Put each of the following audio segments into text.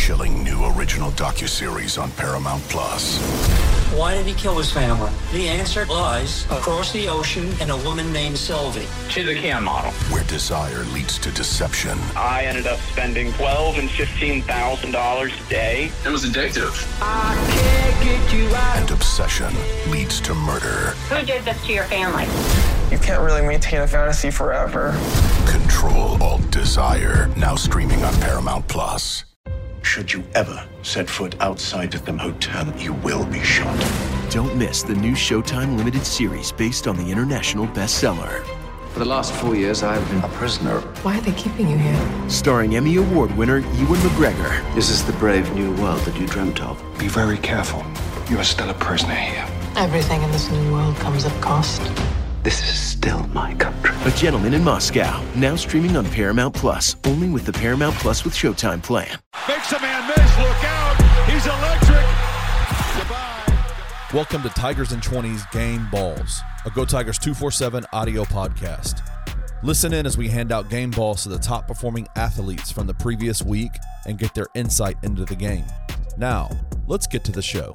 chilling new original docuseries on Paramount Plus. Why did he kill his family? The answer lies across the ocean in a woman named Sylvie. She's a Ken model. Where desire leads to deception. I ended up spending $12,000 and $15,000 a day. It was addictive. I can't get you out. And obsession leads to murder. Who did this to your family? You can't really maintain a fantasy forever. Control Alt Desire, now streaming on Paramount Plus. Should you ever set foot outside of the motel, you will be shot. Don't miss the new Showtime limited series based on the international bestseller. For the last 4 years, I've been a prisoner. Why are they keeping you here? Starring Emmy Award winner Ewan McGregor. This is the brave new world that you dreamt of. Be very careful. You are still a prisoner here. Everything in this new world comes at cost. This is still my country. A Gentleman in Moscow, now streaming on Paramount Plus, only with the Paramount Plus with Showtime plan. Makes a man miss, look out, he's electric. Goodbye. Welcome to Tigers and 20s Game Balls, a Go Tigers 247 audio podcast. Listen in as we hand out game balls to the top performing athletes from the previous week and get their insight into the game. Now, let's get to the show.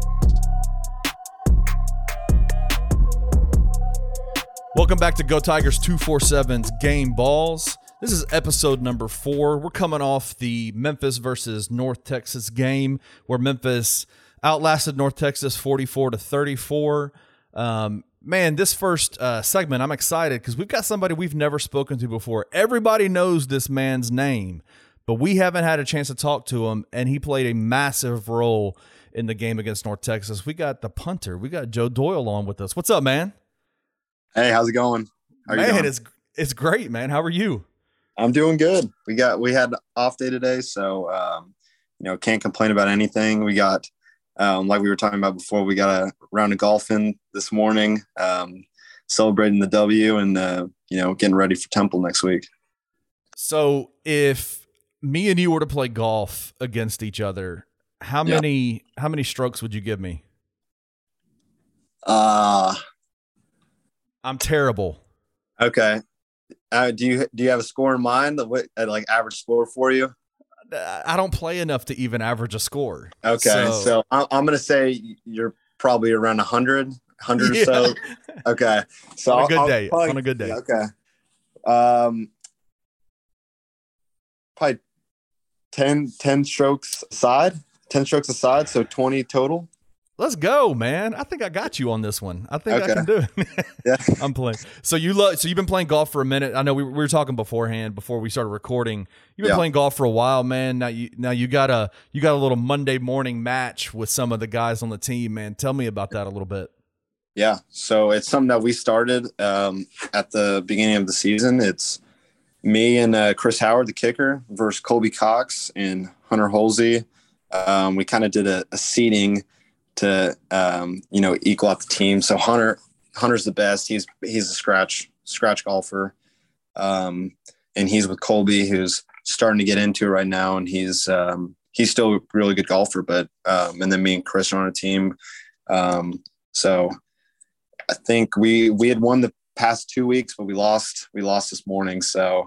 Welcome back to Go Tigers 247's Game Balls. This is episode number 4. We're coming off the Memphis versus North Texas game where Memphis outlasted North Texas 44-34. Man, this first segment, I'm excited because we've got somebody we've never spoken to before. Everybody knows this man's name, but we haven't had a chance to talk to him, and he played a massive role in the game against North Texas. We got the punter. We got Joe Doyle on with us. What's up, man? Hey, how's it going? How are you doing? It's great, man. How are you? I'm doing good. We had off day today, so can't complain about anything. We got like we were talking about before, we got a round of golfing this morning, celebrating the W and getting ready for Temple next week. So if me and you were to play golf against each other, how many strokes would you give me? I'm terrible. Okay. Do you have a score in mind? What like average score for you? I don't play enough to even average a score. Okay. So I'm going to say you're probably around 100 or so. Okay. So on a good day. Okay. Probably 10 strokes aside. 10 strokes aside. So 20 total. Let's go, man. I think I got you on this one. I think I can do it. Yeah. I'm playing. So you've been playing golf for a minute. I know we were talking beforehand before we started recording. You've been playing golf for a while, man. Now you got a little Monday morning match with some of the guys on the team, man. Tell me about that a little bit. Yeah. So it's something that we started at the beginning of the season. It's me and Chris Howard, the kicker, versus Colby Cox and Hunter Holsey. We kind of did a seeding to equal out the team. So Hunter's the best. He's a scratch golfer, and he's with Colby, who's starting to get into it right now, and he's still a really good golfer. But and then me and Chris are on a team. So I think we had won the past 2 weeks, but we lost this morning. So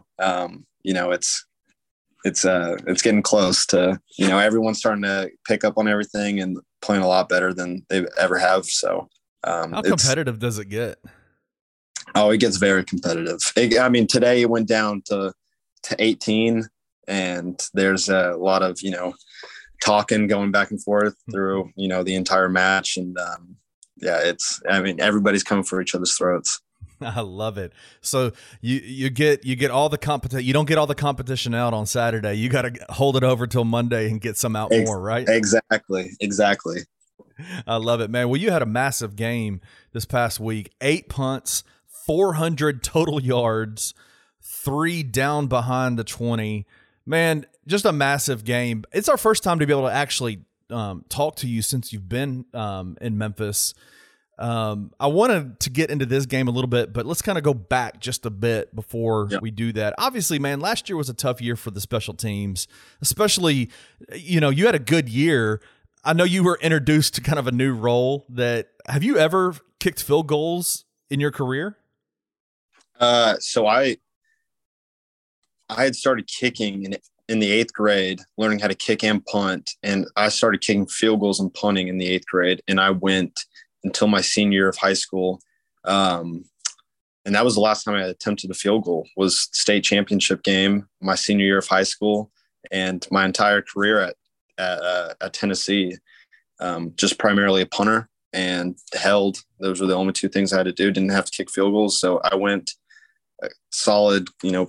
it's getting close to everyone's starting to pick up on everything and playing a lot better than they ever have. So how competitive does it get? Oh, it gets very competitive. Today it went down to 18, and there's a lot of talking going back and forth through the entire match, and everybody's coming for each other's throats. I love it. So you get all the competition. You don't get all the competition out on Saturday. You got to hold it over till Monday and get some out more, right? Exactly. I love it, man. Well, you had a massive game this past week. 8 punts, 400 total yards, 3 down behind the 20. Man, just a massive game. It's our first time to be able to actually talk to you since you've been in Memphis. I wanted to get into this game a little bit, but let's kind of go back just a bit before we do that. Obviously, man, last year was a tough year for the special teams, especially, you had a good year. I know you were introduced to kind of a new role. Have you ever kicked field goals in your career? So I had started kicking in the 8th grade learning how to kick and punt. And I started kicking field goals and punting in the 8th grade. And I went until my senior year of high school. And that was the last time I attempted a field goal, was state championship game, my senior year of high school, and my entire career at Tennessee, just primarily a punter and held. Those were the only two things I had to do. Didn't have to kick field goals. So I went a solid,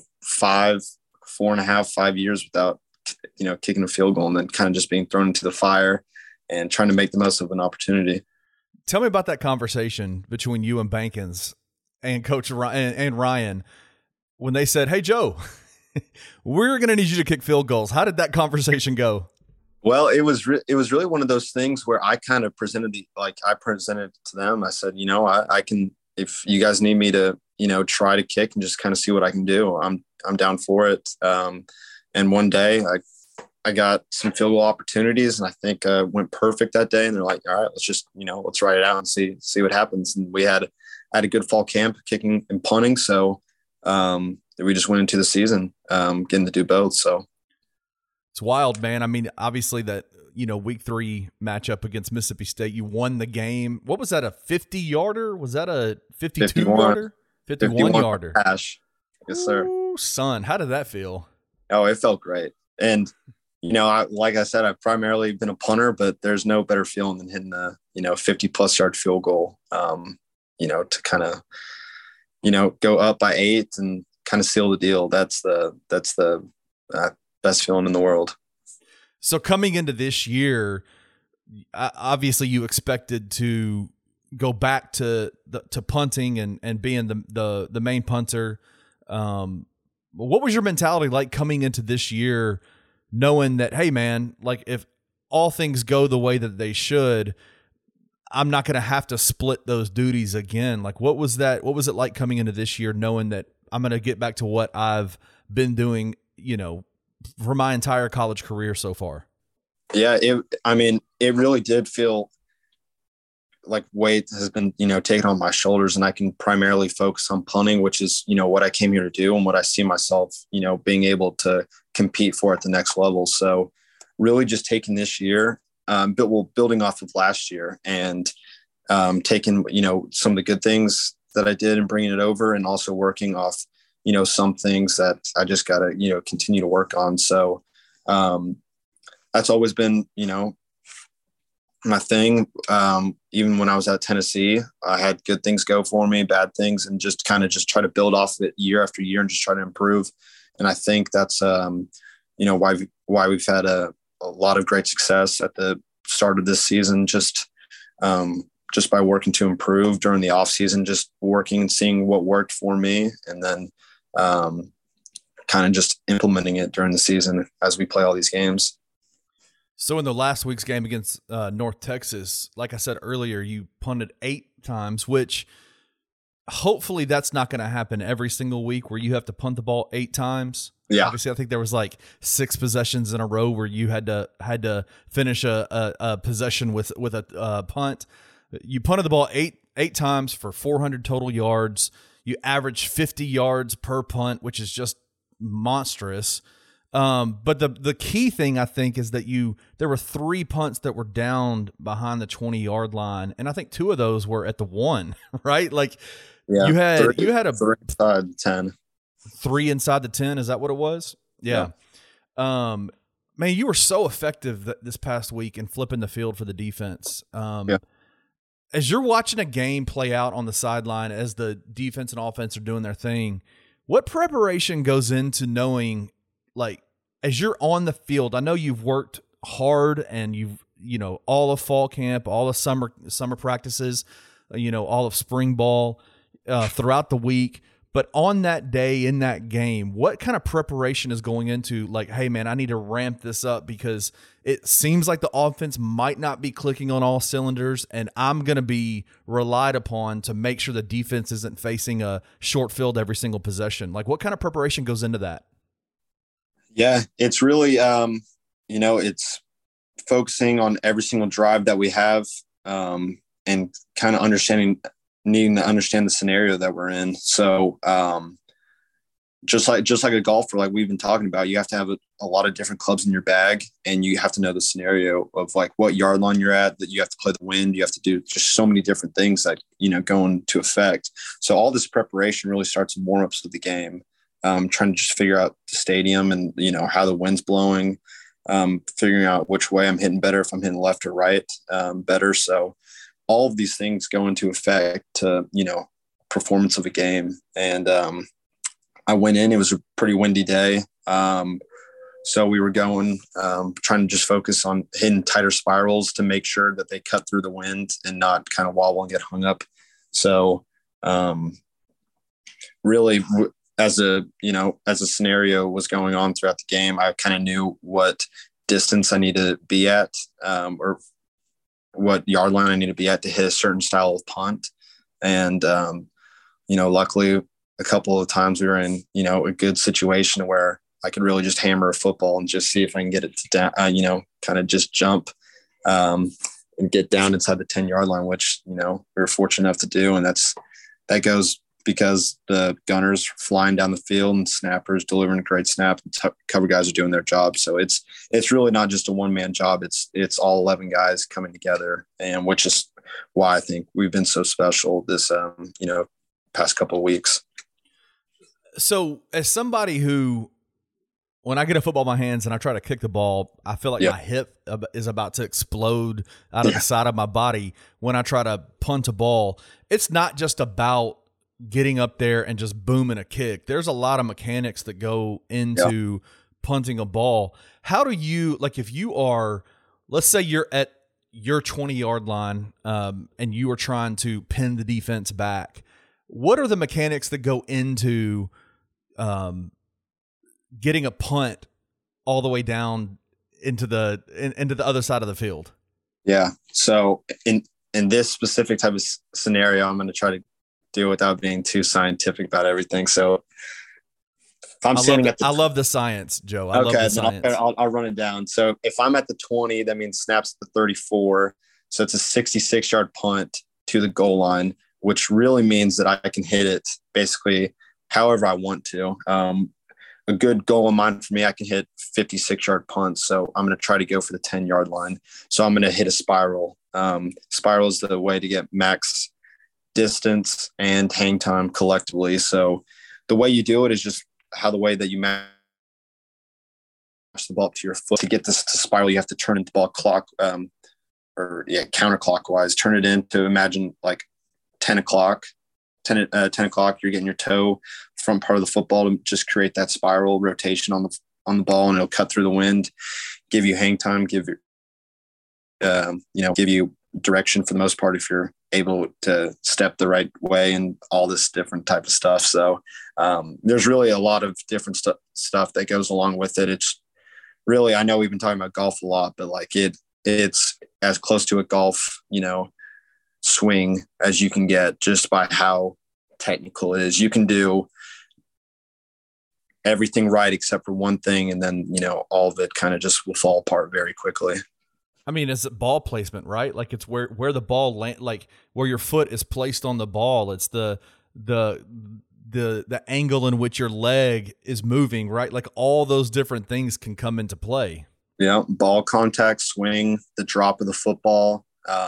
5 years without, kicking a field goal, and then kind of just being thrown into the fire and trying to make the most of an opportunity. Tell me about that conversation between you and Bankins and Coach Ryan when they said, "Hey, Joe, we're going to need you to kick field goals." How did that conversation go? Well, it was really one of those things where I kind of presented to them. I said, I can, if you guys need me to, try to kick and just kind of see what I can do, I'm down for it. And one day I got some field goal opportunities, and I think went perfect that day. And they're like, "All right, let's just, let's write it out and see what happens." And we had a good fall camp kicking and punting. So we just went into the season getting to do both. So it's wild, man. I mean, obviously that, week 3 matchup against Mississippi State, you won the game. What was that, a 50-yarder? Was that a 52-yarder? 51-yarder. Cash. Yes, sir. Ooh, son, how did that feel? Oh, it felt great. And, like I said, I've primarily been a punter, but there's no better feeling than hitting a, 50-plus yard field goal, to kind of, go up by 8 and kind of seal the deal. That's the best feeling in the world. So coming into this year, obviously you expected to go back to punting and being the main punter. What was your mentality like coming into this year, knowing that, hey man, like if all things go the way that they should, I'm not going to have to split those duties again. Like what was it like coming into this year, knowing that I'm going to get back to what I've been doing, for my entire college career so far? Yeah. It really did feel like weight has been, taken on my shoulders, and I can primarily focus on punting, which is, what I came here to do and what I see myself, being able to compete for at the next level. So really just taking this year, building off of last year and taking, some of the good things that I did and bringing it over, and also working off, some things that I just got to, continue to work on. So that's always been, my thing. Even when I was at Tennessee, I had good things go for me, bad things, and just kind of try to build off of it year after year and just try to improve. And I think that's, why we've had a lot of great success at the start of this season, just by working to improve during the off season, just working and seeing what worked for me. And then kind of just implementing it during the season as we play all these games. So in the last week's game against North Texas, like I said earlier, you punted 8 times, which hopefully that's not going to happen every single week where you have to punt the ball 8 times. Yeah. Obviously, I think there was like 6 possessions in a row where you had to finish a possession with a punt. You punted the ball 8 times for 400 total yards. You averaged 50 yards per punt, which is just monstrous. But the key thing I think is that there were 3 punts that were down behind the 20-yard line, and I think 2 of those were at the 1, right? Like you had 3 inside 10. 3 inside the 10. Is that what it was? Yeah. Man, you were so effective this past week in flipping the field for the defense. As you're watching a game play out on the sideline, as the defense and offense are doing their thing, what preparation goes into knowing, like, as you're on the field? I know you've worked hard and you've, all of fall camp, all of summer practices, all of spring ball throughout the week. But on that day in that game, what kind of preparation is going into, like, hey, man, I need to ramp this up because it seems like the offense might not be clicking on all cylinders, and I'm going to be relied upon to make sure the defense isn't facing a short field every single possession. Like, what kind of preparation goes into that? Yeah, it's really, it's focusing on every single drive that we have and kind of needing to understand the scenario that we're in. So just like a golfer, like we've been talking about, you have to have a lot of different clubs in your bag, and you have to know the scenario of like what yard line you're at, that you have to play the wind. You have to do just so many different things that, go into effect. So all this preparation really starts in warm-ups of the game, trying to just figure out the stadium and, how the wind's blowing, figuring out which way I'm hitting better, if I'm hitting left or right better. So all of these things go into effect to, performance of a game. And, I went in, it was a pretty windy day. So we were going, trying to just focus on hitting tighter spirals to make sure that they cut through the wind and not kind of wobble and get hung up. So really as a scenario was going on throughout the game, I kind of knew what distance I need to be at, or what yard line I need to be at to hit a certain style of punt. And, luckily, a couple of times we were in, a good situation where I could really just hammer a football and just see if I can get it to down, kind of just jump and get down inside the 10-yard line, which, we were fortunate enough to do. And that goes because the gunners flying down the field and snappers delivering a great snap, and cover guys are doing their job. So it's really not just a one-man job. It's all 11 guys coming together, and which is why I think we've been so special this, past couple of weeks. So as somebody who, when I get a football in my hands and I try to kick the ball, I feel like my hip is about to explode out of the side of my body when I try to punt a ball. It's not just about getting up there and just booming a kick. There's a lot of mechanics that go into punting a ball. How do you, like, if you are, let's say you're at your 20-yard line and you are trying to pin the defense back, what are the mechanics that go into getting a punt all the way down into the other side of the field? Yeah. So in this specific type of scenario, I'm going to try to do without being too scientific about everything. So if I'm standing at the, I love the science, Joe. I love the science. I'll run it down. So if I'm at the 20, that means snaps at the 34. So it's a 66-yard punt to the goal line, which really means that I can hit it basically however I want to. A good goal of mine for me, I can hit 56-yard punts. So I'm going to try to go for the 10-yard line. So I'm going to hit a spiral. Spiral is the way to get max distance and hang time collectively. So the way you do it is just how the way that you match the ball up to your foot. To get this to spiral, you have to turn the ball counterclockwise. Turn it into, imagine like 10 o'clock, you're getting your toe front part of the football to just create that spiral rotation on the ball, and it'll cut through the wind, give you hang time, give you direction for the most part if you're able to step the right way and all this different type of stuff. So there's really a lot of different stuff that goes along with it. It's really, I know we've been talking about golf a lot, but like it's as close to a golf, swing as you can get just by how technical it is. You can do everything right except for one thing, and then all of it kind of just will fall apart very quickly. I mean, it's ball placement, right? Like it's where the ball like where your foot is placed on the ball. It's the angle in which your leg is moving, right? Like all those different things can come into play. Yeah, ball contact, swing, the drop of the football.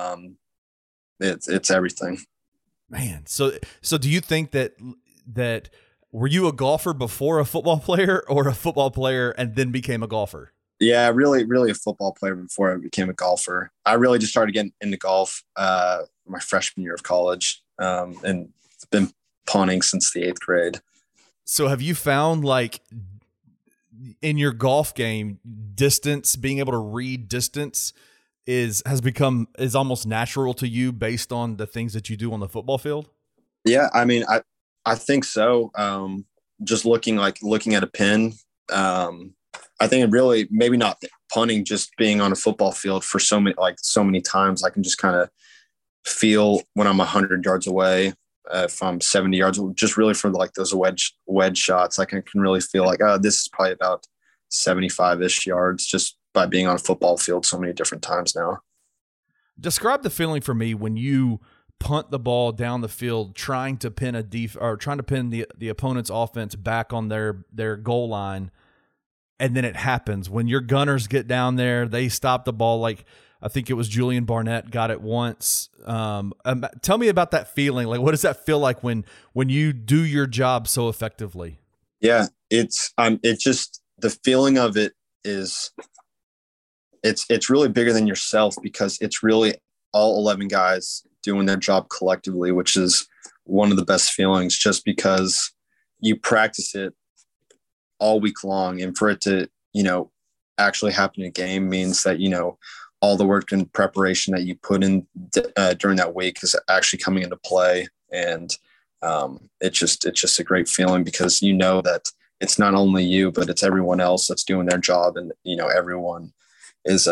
It's everything. Man, so do you think that were you a golfer before a football player, or a football player and then became a golfer? Yeah, really, really a football player before I became a golfer. I really just started getting into golf my freshman year of college, and been punting since the 8th grade. So have you found, like, in your golf game, distance, being able to read distance is almost natural to you based on the things that you do on the football field? Yeah, I mean, I think so. Just looking at a pin, I think it really, maybe not punting, just being on a football field for so many times, I can just kind of feel when I'm 100 yards away, if I'm 70 yards, just really for like those wedge shots, like I can really feel like, this is probably about 75-ish yards just by being on a football field so many different times now. Describe the feeling for me when you punt the ball down the field, trying to pin the opponent's offense back on their goal line, and then it happens when your gunners get down there, they stop the ball. Like I think it was Julian Barnett got it once. Tell me about that feeling. Like, what does that feel like when you do your job so effectively? Yeah, it's just the feeling of it is it's really bigger than yourself, because it's really all 11 guys doing their job collectively, which is one of the best feelings, just because you practice it all week long, and for it to, actually happen in a game means that, all the work and preparation that you put in during that week is actually coming into play. And it's just a great feeling, because that it's not only you, but it's everyone else that's doing their job. And, everyone is,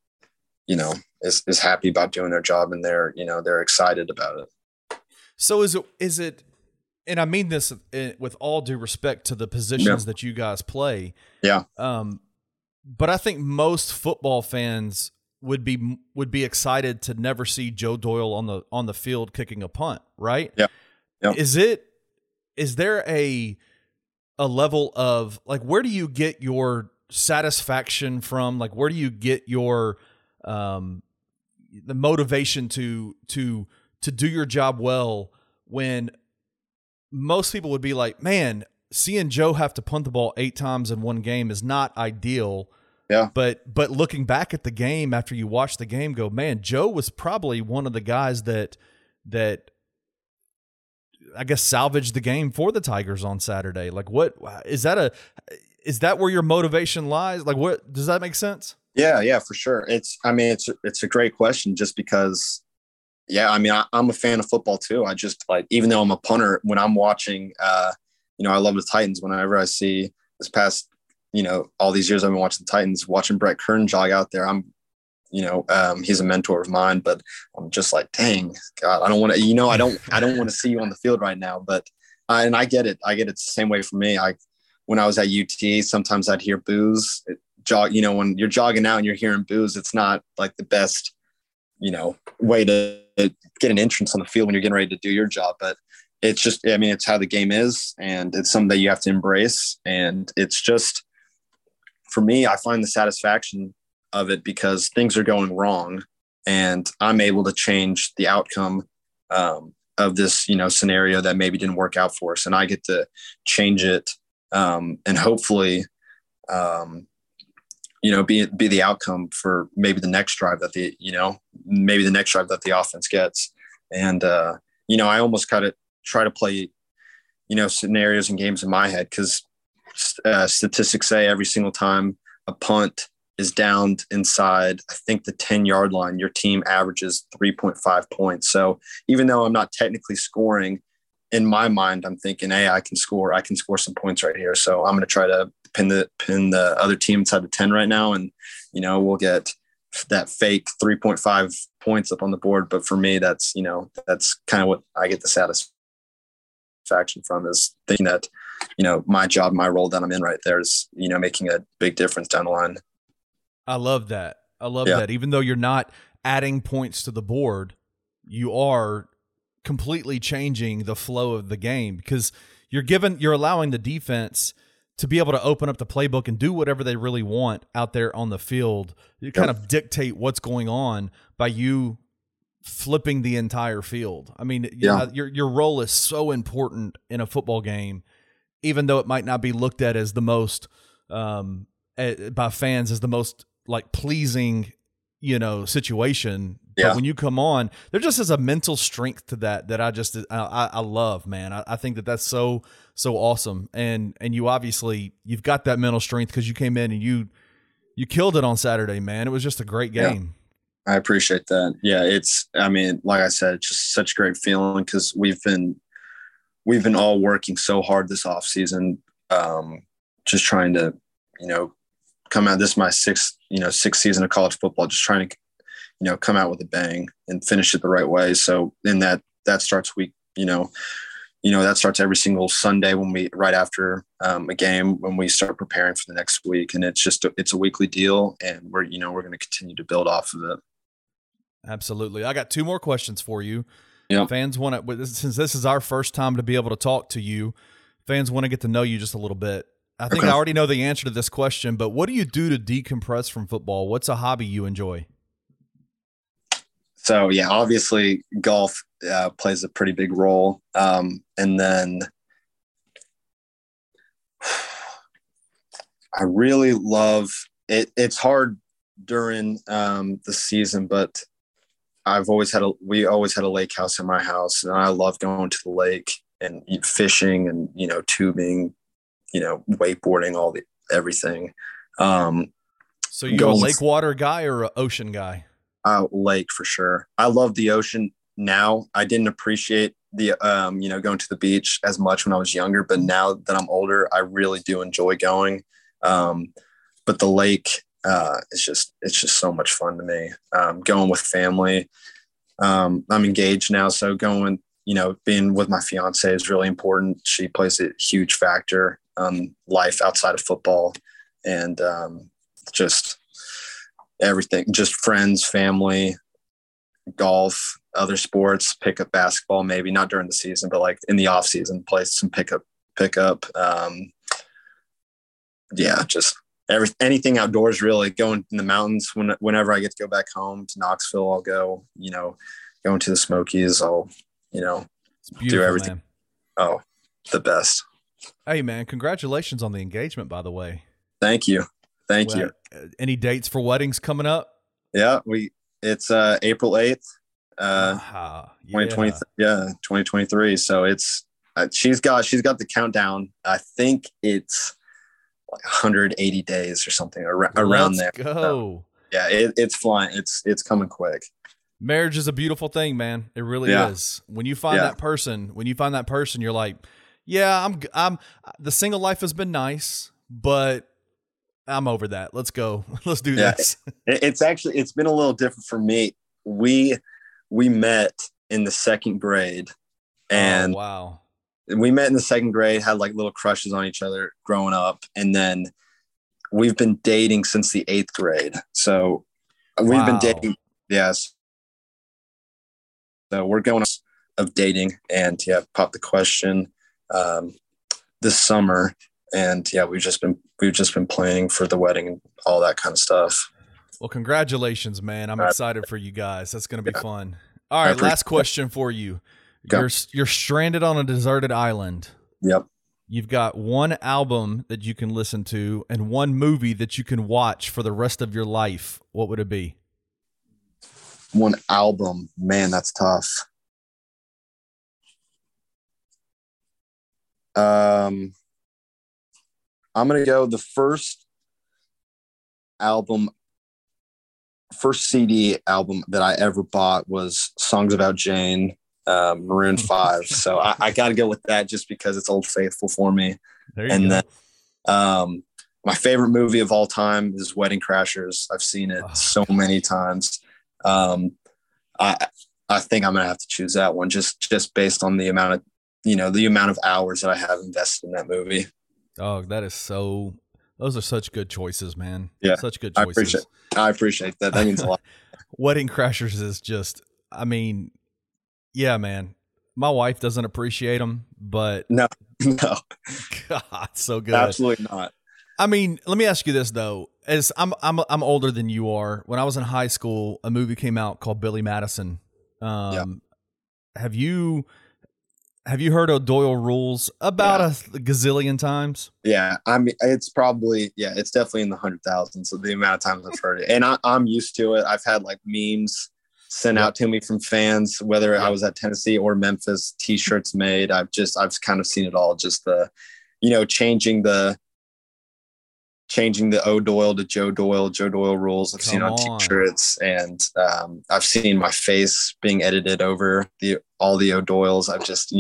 is happy about doing their job, and they're excited about it. So is it, and I mean this with all due respect to the positions that you guys play. Yeah. But I think most football fans would be excited to never see Joe Doyle on the field kicking a punt, right? Yeah. Yeah. Is there a level of, like, where do you get your satisfaction from? Like, where do you get your the motivation to do your job well, when most people would be like, man, seeing Joe have to punt the ball 8 times in one game is not ideal. Yeah. But looking back at the game after you watch the game, go, man, Joe was probably one of the guys that I guess salvaged the game for the Tigers on Saturday. Like, what is that where your motivation lies? Like, what, does that make sense? Yeah, for sure. It's a great question, just because, I'm a fan of football too. I just, like, even though I'm a punter, when I'm watching, I love the Titans. Whenever I see this past, all these years I've been watching the Titans, watching Brett Kern jog out there, I'm, he's a mentor of mine, but I'm just like, dang, God, I don't want to, I don't want to see you on the field right now. But, and I get it. It's the same way for me. When I was at UT, sometimes I'd hear boos. When you're jogging out and you're hearing boos, it's not like the best, way to get an entrance on the field when you're getting ready to do your job. But it's just, it's how the game is, and it's something that you have to embrace. And it's just, for me, I find the satisfaction of it because things are going wrong, and I'm able to change the outcome of this, scenario that maybe didn't work out for us. And I get to change it, and hopefully, be the outcome for maybe the next drive that the offense gets. And, I almost kind of try to play, scenarios and games in my head, because statistics say every single time a punt is downed inside, I think, the 10-yard line, your team averages 3.5 points. So even though I'm not technically scoring, in my mind, I'm thinking, hey, I can score some points right here. So I'm going to try to pin the other team inside the 10 right now. And, we'll get that fake 3.5 points up on the board. But for me, that's kind of what I get the satisfaction from, is thinking that, my job, my role that I'm in right there is, making a big difference down the line. I love that. That. Even though you're not adding points to the board, you are completely changing the flow of the game, because you're allowing the defense to be able to open up the playbook and do whatever they really want out there on the field. You kind of dictate what's going on by you flipping the entire field. I mean, your role is so important in a football game, even though it might not be looked at as the most by fans as the most, like, pleasing, situation. Yeah. But when you come on, there just is a mental strength to that I love, man. I think that's so awesome. And you've got that mental strength because you came in and you killed it on Saturday, man. It was just a great game. I appreciate that. Yeah. Like I said, it's just such a great feeling, because we've been all working so hard this off season, just trying to, come out. This is my sixth season of college football, just trying to, come out with a bang and finish it the right way. So then that starts that starts every single Sunday right after a game, when we start preparing for the next week. And it's a weekly deal, and we're going to continue to build off of it. Absolutely. I got 2 more questions for you. Yep. Fans want to, since this is our first time to be able to talk to you, fans want to get to know you just a little bit. I think I already know the answer to this question, but what do you do to decompress from football? What's a hobby you enjoy? So, yeah, obviously golf plays a pretty big role. And then I really love it. It's hard during the season, but we always had a lake house in my house, and I love going to the lake and fishing and, tubing, wakeboarding, everything. So you're a lake water guy or an ocean guy? Lake for sure. I love the ocean now. I didn't appreciate the, going to the beach as much when I was younger, but now that I'm older, I really do enjoy going. But the lake, it's just so much fun to me. Going with family. I'm engaged now, so going, being with my fiance is really important. She plays a huge factor life outside of football, and just everything, just friends, family, golf, other sports, pick up basketball, maybe not during the season, but like in the off season, play some pickup. Just anything outdoors, really. Going in the mountains whenever I get to go back home to Knoxville, I'll go, going to the Smokies. I'll, do everything. Man. Oh, the best. Hey man, congratulations on the engagement, by the way. Thank you. Thank you. Any dates for weddings coming up? Yeah, it's April 8th, 2020. Yeah, 2023. So it's she's got the countdown. I think it's like 180 days or something around there. Let's go. So, yeah, it's flying. It's coming quick. Marriage is a beautiful thing, man. It really is. When you find that person, you're like, yeah, I'm the single life has been nice, but I'm over that. Let's go. Let's do this. It's been a little different for me. We met in the second grade, and wow. We met in the second grade, had like little crushes on each other growing up. And then we've been dating since the 8th grade. So we've been dating. Yes. So we're going of dating, and popped the question this summer. And we've just been planning for the wedding and all that kind of stuff. Well, congratulations, man. I'm excited for you guys. That's going to be fun. All right. Last question for you. You're stranded on a deserted island. Yep. You've got one album that you can listen to and one movie that you can watch for the rest of your life. What would it be? One album. Man, that's tough. I'm going to go the first CD album that I ever bought was Songs About Jane, Maroon 5. So I got to go with that just because it's Old Faithful for me. Then my favorite movie of all time is Wedding Crashers. I've seen it so many times. I think I'm going to have to choose that one just based on the amount of hours that I have invested in that movie. Oh, those are such good choices, man. Yeah. Such good choices. I appreciate that. That means a lot. Wedding Crashers is just, yeah, man. My wife doesn't appreciate them, but no. God, so good. Absolutely not. Let me ask you this though. As I'm older than you are. When I was in high school, a movie came out called Billy Madison. Have you heard of Doyle Rules about a gazillion times? Yeah. It's probably, it's definitely in the 100,000s. So the amount of times I've heard it, and I'm used to it. I've had like memes sent out to me from fans, whether I was at Tennessee or Memphis, t-shirts made. I've kind of seen it all. Just the, changing the O'Doyle to Joe Doyle Rules. I've seen on t-shirts, and I've seen my face being edited over all the O'Doyles. I've just,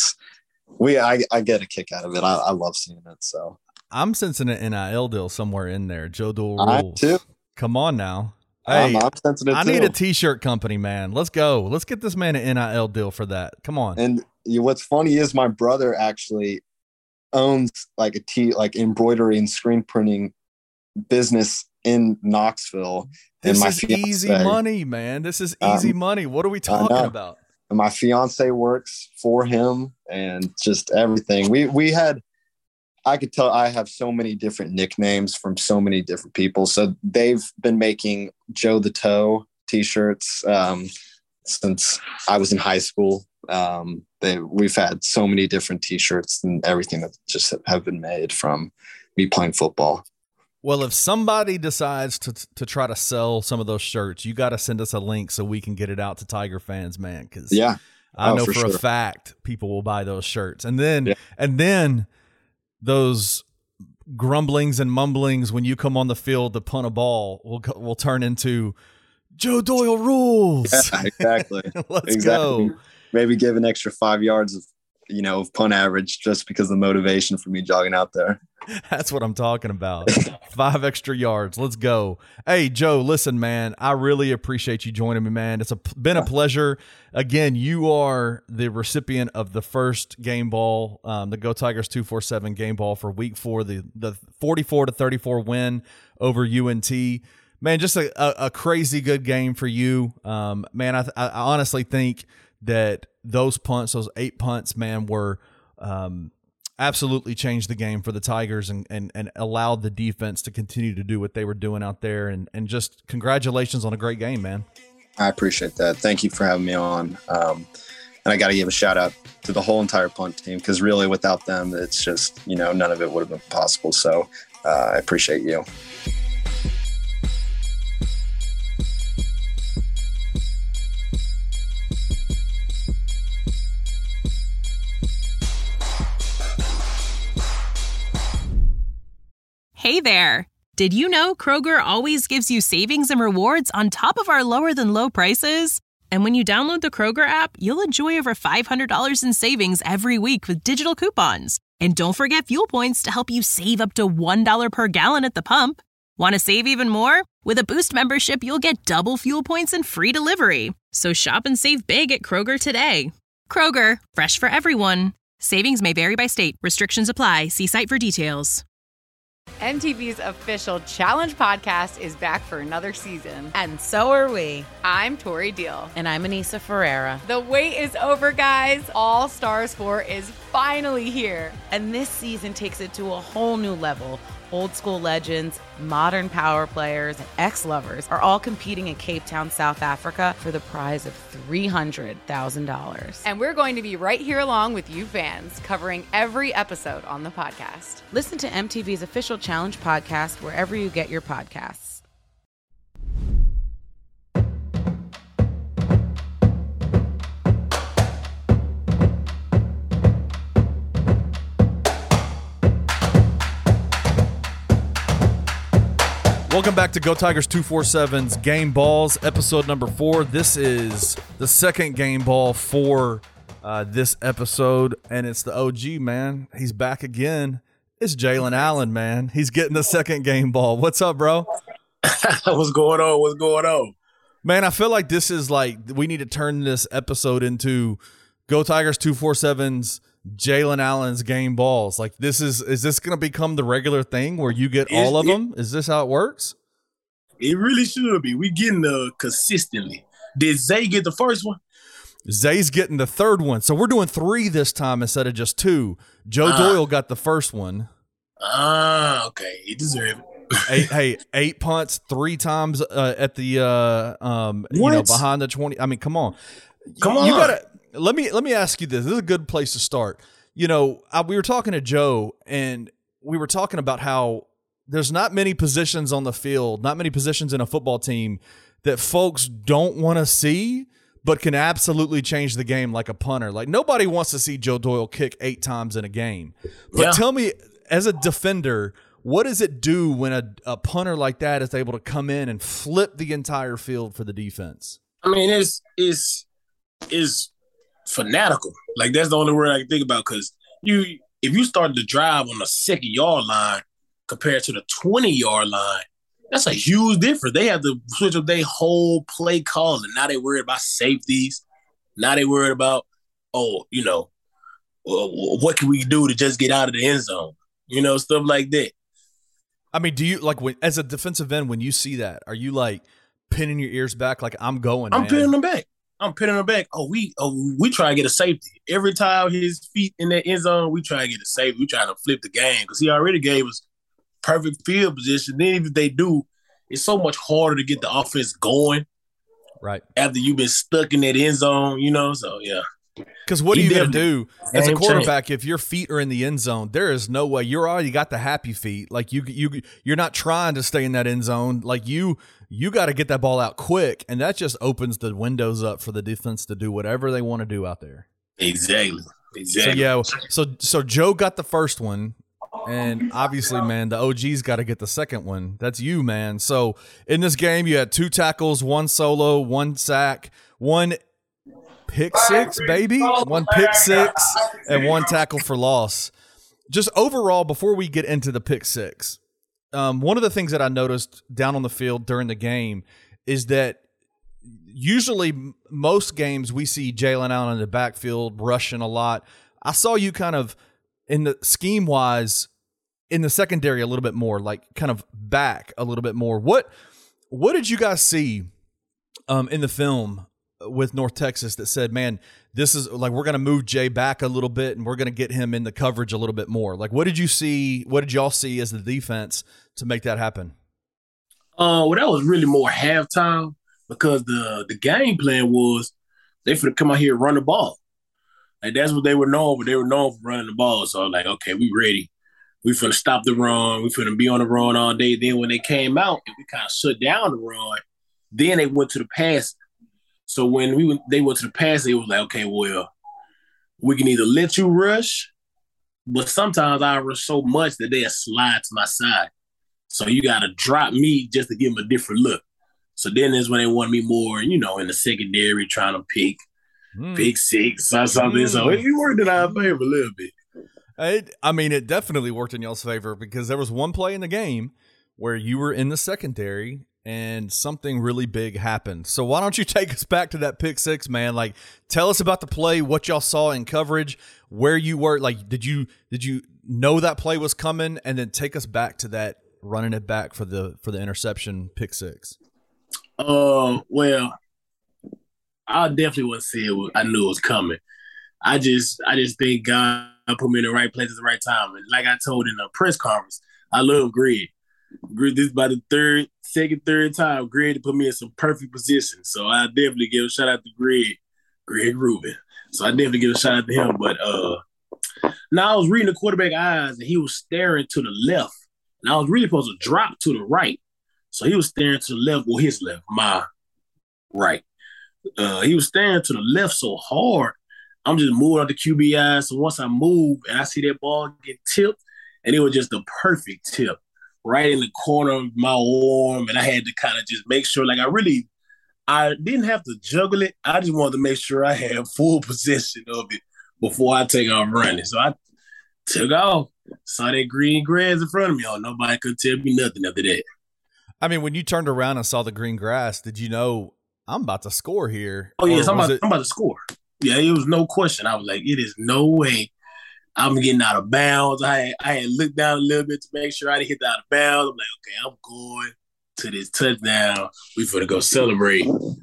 I get a kick out of it. I love seeing it. So I'm sensing an NIL deal somewhere in there. Joe Doyle Rules. Too. Come on now. Hey, I'm sensing it I too. need a t-shirt company, man. Let's go. Let's get this man an NIL deal for that. Come on. And what's funny is my brother actually owns like embroidery and screen printing business in Knoxville. This is easy money, man. This is easy money. What are we talking about? my fiance works for him, and just everything. We had, I could tell I have so many different nicknames from so many different people. So they've been making Joe the Toe t-shirts since I was in high school. We've had so many different t-shirts and everything that just have been made from me playing football. Well, if somebody decides to try to sell some of those shirts, you got to send us a link so we can get it out to Tiger fans, man. Because I know for a fact people will buy those shirts, and then those grumblings and mumblings when you come on the field to punt a ball will turn into Joe Doyle rules. Yeah, exactly. Let's go. Maybe give an extra 5 yards of punt average just because of the motivation for me jogging out there. That's what I'm talking about. 5 extra yards. Let's go. Hey, Joe, listen, man, I really appreciate you joining me, man. It's been a pleasure. Again, you are the recipient of the first game ball, the Go Tigers 247 game ball for week 4, the 44-34 win over UNT. Man, just a crazy good game for you. Man, I honestly think that those 8 punts, man, were absolutely changed the game for the Tigers and allowed the defense to continue to do what they were doing out there. And just congratulations on a great game, man. I appreciate that. Thank you for having me on. And I got to give a shout out to the whole entire punt team, because really without them, it's just, none of it would have been possible. So I appreciate you. Hey there. Did you know Kroger always gives you savings and rewards on top of our lower than low prices? And when you download the Kroger app, you'll enjoy over $500 in savings every week with digital coupons. And don't forget fuel points to help you save up to $1 per gallon at the pump. Want to save even more? With a Boost membership, you'll get double fuel points and free delivery. So shop and save big at Kroger today. Kroger, fresh for everyone. Savings may vary by state. Restrictions apply. See site for details. MTV's official Challenge podcast is back for another season. And so are we. I'm Tori Deal. And I'm Anissa Ferreira. The wait is over, guys. All Stars 4 is finally here. And this season takes it to a whole new level. Old school legends, modern power players, and ex-lovers are all competing in Cape Town, South Africa for the prize of $300,000. And we're going to be right here along with you fans, covering every episode on the podcast. Listen to MTV's official Challenge podcast wherever you get your podcasts. Welcome back to Go Tigers 247's Game Balls, episode number 4. This is the second game ball for this episode, and it's the OG, man. He's back again. It's Jalen Allen, man. He's getting the second game ball. What's up, bro? What's going on? What's going on? Man, I feel like this is like we need to turn this episode into Go Tigers 247's Jalen Allen's game balls. Like is this going to become the regular thing where you get all of them? Is this how it works? It really should be. We getting consistently. Did Zay get the first one? Zay's getting the third one. So we're doing 3 this time instead of just 2. Joe Doyle got the first one. Okay. He deserved it. 8 punts 3 times at the behind the 20. I mean, come on. You gotta. Let me ask you this. This is a good place to start. We were talking to Joe, and we were talking about how there's not many positions on the field, not many positions in a football team that folks don't want to see, but can absolutely change the game, like a punter. Like, nobody wants to see Joe Doyle kick 8 times in a game. But tell me, as a defender, what does it do when a punter like that is able to come in and flip the entire field for the defense? I mean, it's fanatical. Like, that's the only word I can think about, because if you start the drive on the 2nd-yard line compared to the 20-yard line, that's a huge difference. They have to switch up their whole play calls, and now they worried about safeties. Now they worried about, what can we do to just get out of the end zone? Stuff like that. I mean, do you, like, as a defensive end, when you see that, are you, like, pinning your ears back like, I'm going, I'm pinning them back. I'm pinning him back. We try to get a safety. Every time his feet in that end zone, we try to get a safety. We try to flip the game because he already gave us perfect field position. Then if they do, it's so much harder to get the offense going. Right. After you've been stuck in that end zone, So, yeah. Because what are you going to do as a quarterback if your feet are in the end zone? There is no way. You're already got the happy feet. Like you're not trying to stay in that end zone. Like you got to get that ball out quick, and that just opens the windows up for the defense to do whatever they want to do out there. Exactly. So yeah. So Joe got the first one, and obviously, man, the OG's got to get the second one. That's you, man. So in this game, you had 2 tackles, 1 solo, 1 sack, 1 pick six, baby. 1 pick six and 1 tackle for loss. Just overall, before we get into the pick six, one of the things that I noticed down on the field during the game is that usually most games we see Jalen Allen in the backfield rushing a lot. I saw you kind of in the scheme-wise in the secondary a little bit more, like kind of back a little bit more. What did you guys see in the film with North Texas that said, man, this is like we're going to move Jay back a little bit and we're going to get him in the coverage a little bit more? Like, what did you see? What did y'all see as the defense to make that happen? Well, that was really more halftime because the game plan was they finna come out here and run the ball. Like, that's what they were known for. They were known for running the ball. So I was like, okay, we ready. We finna stop the run. We finna be on the run all day. Then when they came out and we kind of shut down the run, then they went to the pass. So when they went to the pass, they was like, okay, well, we can either let you rush, but sometimes I rush so much that they'll slide to my side. So you got to drop me just to give them a different look. So then is when they want me more, in the secondary trying to pick six or something. So it worked in our favor a little bit. It definitely worked in y'all's favor because there was one play in the game where you were in the secondary and something really big happened. So why don't you take us back to that pick six, man? Like, tell us about the play, what y'all saw in coverage, where you were. Like, did you know that play was coming, and then take us back to that running it back for the interception pick six? Well, I definitely wouldn't say I knew it was coming. I just think God put me in the right place at the right time. And like I told in the press conference, I love Greg. This is about the third time Greg put me in some perfect position. So I definitely give a shout out to Greg Rubin. So I definitely give a shout out to him. But now I was reading the quarterback eyes and he was staring to the left. And I was really supposed to drop to the right. So he was staring to the left, well, his left, my right. He was staring to the left so hard, I'm just moving on the QB eyes. So once I move and I see that ball get tipped, and it was just the perfect tip right in the corner of my arm, and I had to kind of just make sure, like I didn't have to juggle it. I just wanted to make sure I had full possession of it before I take off running. So I took off, saw that green grass in front of me. Oh, nobody could tell me nothing after that. I mean, when you turned around and saw the green grass, did you know I'm about to score here? Oh, yes, I'm about to score. Yeah, it was no question. I was like, it is no way I'm getting out of bounds. I had looked down a little bit to make sure I didn't hit out of bounds. I'm like, okay, I'm going to this touchdown. We finna go celebrate.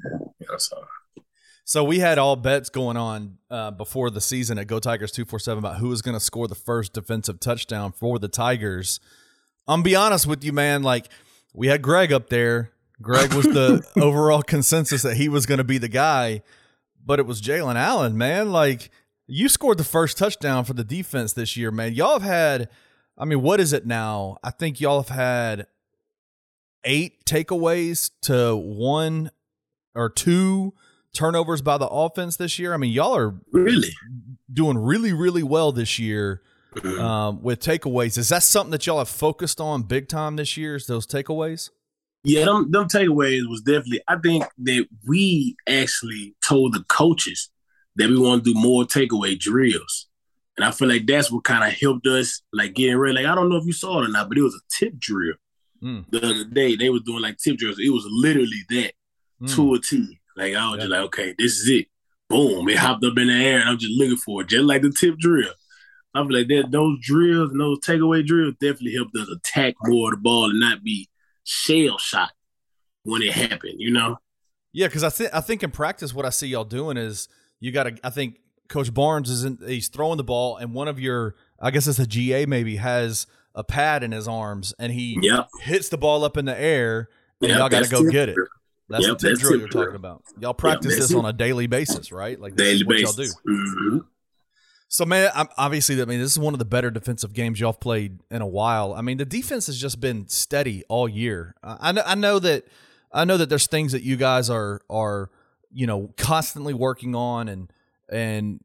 So we had all bets going on before the season at Go Tigers 247 about who was going to score the first defensive touchdown for the Tigers. I'm be honest with you, man. Like, we had Greg up there. Greg was the overall consensus that he was going to be the guy, but it was Jalen Allen, man. Like, you scored the first touchdown for the defense this year, man. Y'all have had, what is it now? I think y'all have had 8 takeaways to 1 or 2 turnovers by the offense this year. Y'all are really doing really, really well this year with takeaways. Is that something that y'all have focused on big time this year, is those takeaways? Yeah, them takeaways was definitely, I think that we actually told the coaches that we want to do more takeaway drills. And I feel like that's what kind of helped us, like, getting ready. Like, I don't know if you saw it or not, but it was a tip drill. The other day. They was doing, like, tip drills. It was literally that to a T. Like, I was just like, okay, this is it. Boom. It hopped up in the air, and I'm just looking for it, just like the tip drill. I feel like those drills and those takeaway drills definitely helped us attack more of the ball and not be shell shot when it happened, Yeah, because I think in practice what I see y'all doing is I think Coach Barnes he's throwing the ball, and one of your, I guess it's a GA maybe, has a pad in his arms, and he hits the ball up in the air, and y'all got to go get it. That's the tip drill you're talking about. Y'all practice this on a daily basis, right? Like this is what y'all do. Mm-hmm. So, man, this is one of the better defensive games y'all have played in a while. I mean, the defense has just been steady all year. I know that there's things that you guys are constantly working on, and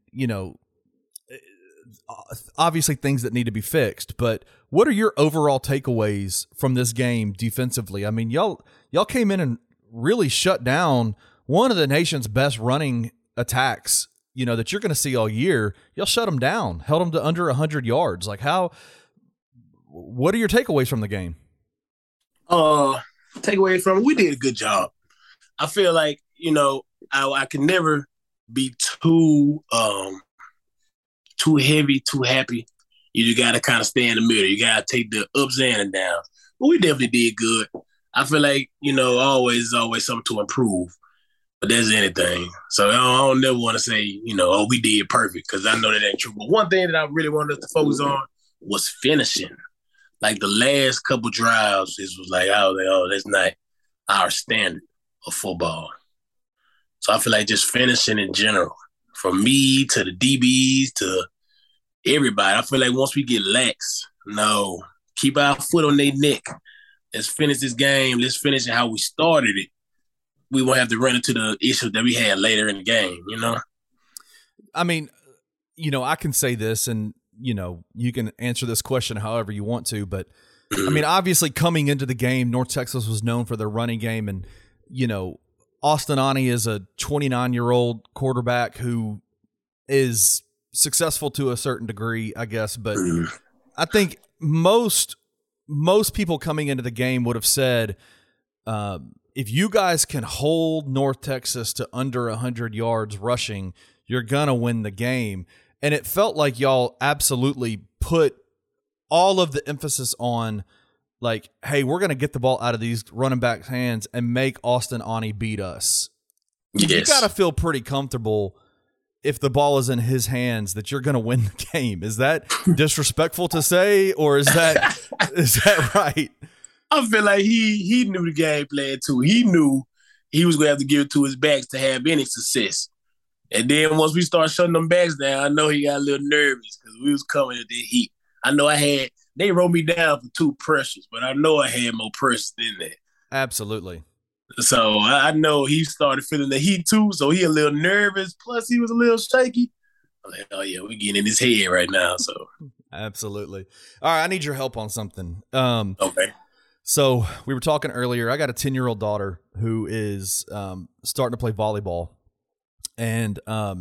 obviously things that need to be fixed. But what are your overall takeaways from this game defensively? I mean, y'all came in and really shut down one of the nation's best running attacks, that you're going to see all year. Y'all shut them down, held them to under 100 yards. Like what are your takeaways from the game? Takeaway from, we did a good job. I feel like, I can never be too heavy, too happy. You just got to kind of stay in the middle. You got to take the ups and downs. But we definitely did good. I feel like, always something to improve. But that's anything. So I don't never want to say, we did perfect, because I know that ain't true. But one thing that I really wanted us to focus on was finishing. Like the last couple drives, it was like, that's not our standard of football. So I feel like just finishing in general, from me to the DBs to everybody. I feel like once we get lax, keep our foot on their neck. Let's finish this game. Let's finish it how we started it. We won't have to run into the issues that we had later in the game, I mean, I can say this, and, you can answer this question however you want to, but, I mean, obviously coming into the game, North Texas was known for their running game, and, Austin Ani is a 29-year-old quarterback who is successful to a certain degree, I guess, but I think most people coming into the game would have said, if you guys can hold North Texas to under 100 yards rushing, you're going to win the game. And it felt like y'all absolutely put all of the emphasis on, like, hey, we're going to get the ball out of these running backs' hands and make Austin Ani beat us. Yes. You got to feel pretty comfortable if the ball is in his hands that you're going to win the game. Is that disrespectful to say, or is that right? I feel like he knew the game plan too. He knew he was going to have to give it to his backs to have any success. And then once we start shutting them backs down, I know he got a little nervous because we was coming at the heat. I know they wrote me down for 2 pressures, but I know I had more pressures than that. Absolutely. So I know he started feeling the heat too, so he a little nervous. Plus he was a little shaky. I'm like, oh yeah, we're getting in his head right now. So absolutely. All right, I need your help on something. Okay. So we were talking earlier. I got a 10-year-old daughter who is starting to play volleyball, and